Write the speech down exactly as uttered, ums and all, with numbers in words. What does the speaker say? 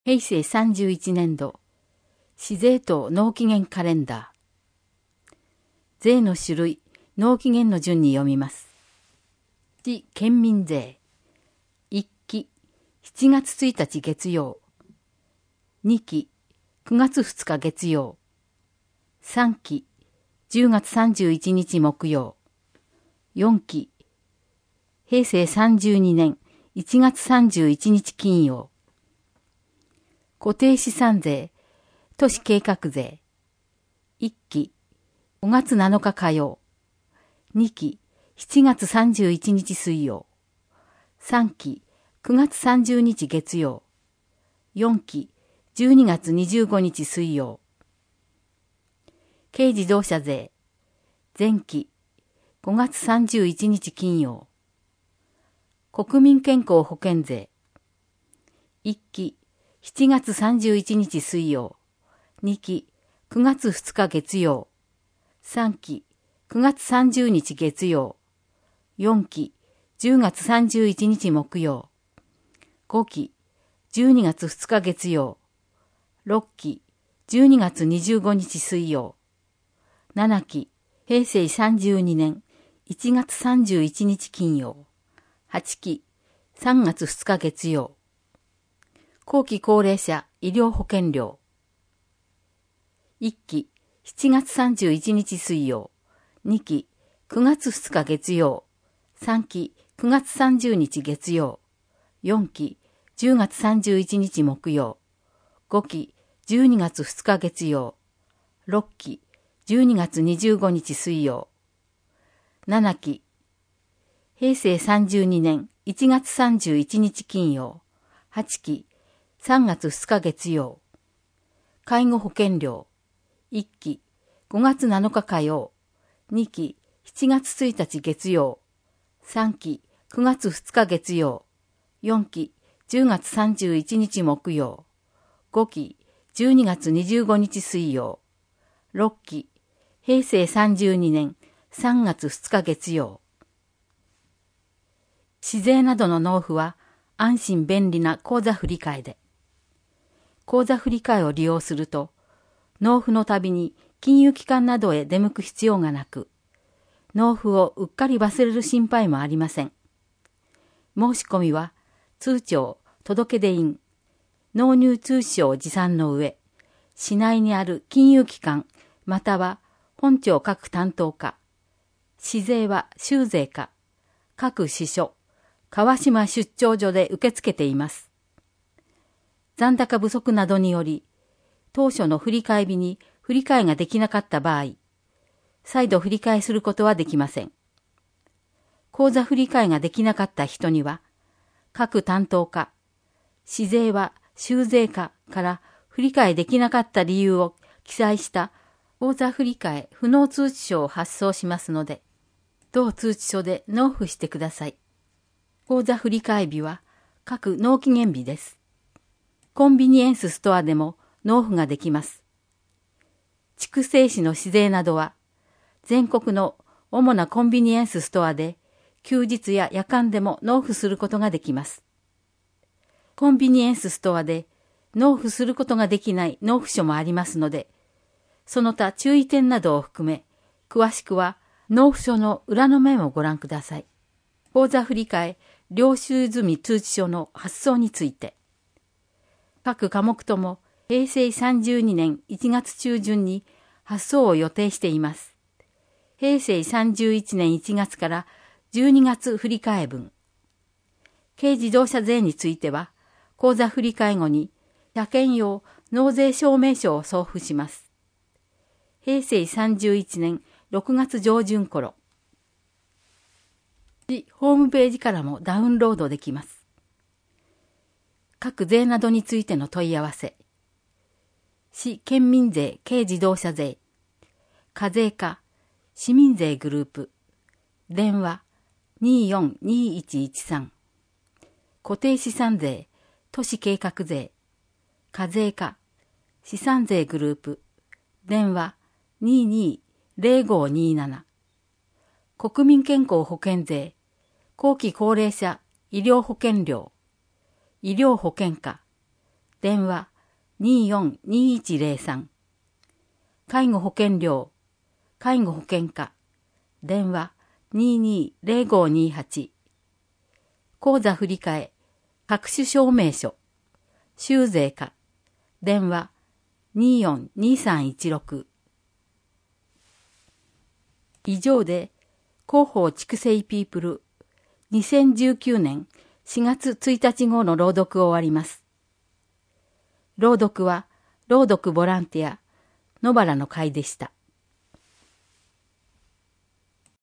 へいせいさんじゅういちねんど、市税等納期限カレンダー。税の種類、納期限の順に読みます。市県民税。いっき、しちがつついたち月曜。にき、くがつふつか月曜。さんき、じゅうがつさんじゅういちにち木曜。よんき、へいせいさんじゅうにねんいちがつさんじゅういちにち金曜。固定資産税、都市計画税。いっき、ごがつなのか火曜。にき、しちがつさんじゅういちにち水曜。さんき、くがつさんじゅうにち月曜。よんき、じゅうにがつにじゅうごにち水曜。軽自動車税。前期、ごがつさんじゅういちにち金曜。国民健康保険税。いっき、しちがつさんじゅういちにち水曜。にき、くがつふつか月曜。さんき、くがつさんじゅうにち月曜。よんき、じゅうがつさんじゅういちにち木曜。ごき、じゅうにがつふつか月曜。ろっき、じゅうにがつにじゅうごにち水曜。ななき、へいせいさんじゅうにねんいちがつさんじゅういちにち金曜。はちき、さんがつふつか月曜。後期高齢者医療保険料。いっき、しちがつさんじゅういちにち水曜。にき、くがつふつか月曜。さんき、くがつさんじゅうにち月曜。よんき、じゅうがつさんじゅういちにち木曜。ごき、じゅうにがつふつか月曜。ろっき、じゅうにがつにじゅうごにち水曜。ななき、へいせいさんじゅうにねんいちがつさんじゅういちにち金曜。はちき、さんがつふつか月曜。介護保険料。いっき、ごがつなのか火曜。にき、しちがつついたち月曜。さんき、くがつふつか月曜。よんき、じゅうがつさんじゅういちにち木曜。ごき、じゅうにがつにじゅうごにち水曜。ろっき、へいせいさんじゅうにねんさんがつふつか月曜。市税などの納付は安心便利な口座振替で。口座振替を利用すると、納付のたびに金融機関などへ出向く必要がなく、納付をうっかり忘れる心配もありません。申し込みは、通帳、届出印、納入通証持参の上、市内にある金融機関、または本庁各担当課、市税は州税課、各支所、川島出張所で受け付けています。残高不足などにより、当初の振替日に振り替えができなかった場合、再度振り替えすることはできません。口座振り替えができなかった人には、各担当課、市税は州税課から振り替えできなかった理由を記載した口座振り替え不納通知書を発送しますので、同通知書で納付してください。口座振り替え日は各納期限日です。コンビニエンスストアでも納付ができます。筑西市の市税などは、全国の主なコンビニエンスストアで、休日や夜間でも納付することができます。コンビニエンスストアで納付することができない納付書もありますので、その他注意点などを含め、詳しくは納付書の裏の面をご覧ください。口座振替領収済み通知書の発送について、各科目ともへいせいさんじゅうにねんいちがつちゅうじゅんに発送を予定しています。へいせいさんじゅういちねんいちがつからじゅうにがつ振り替え分。軽自動車税については、口座振替後に車検用納税証明書を送付します。へいせいさんじゅういちねんろくがつじょうじゅん頃。市ホームページからもダウンロードできます。各税などについての問い合わせ。市県民税軽自動車税、課税課、市民税グループ、電話 にーよんにーいちいちさん、固定資産税、都市計画税、課税課、資産税グループ、電話 にーにーぜろごにーなな、国民健康保険税、後期高齢者医療保険料、医療保険課、 電話にーよんにーいちゼロさん。介護保険料、介護保険課、電話にーにーゼロごにーはち。口座振替、各種証明書、修税課、電話にーよんにーさんいちろく。以上で、広報畜生ピープルにせんじゅうきゅうねんしがつついたち号の朗読を終わります。朗読は、朗読ボランティア、野原の会でした。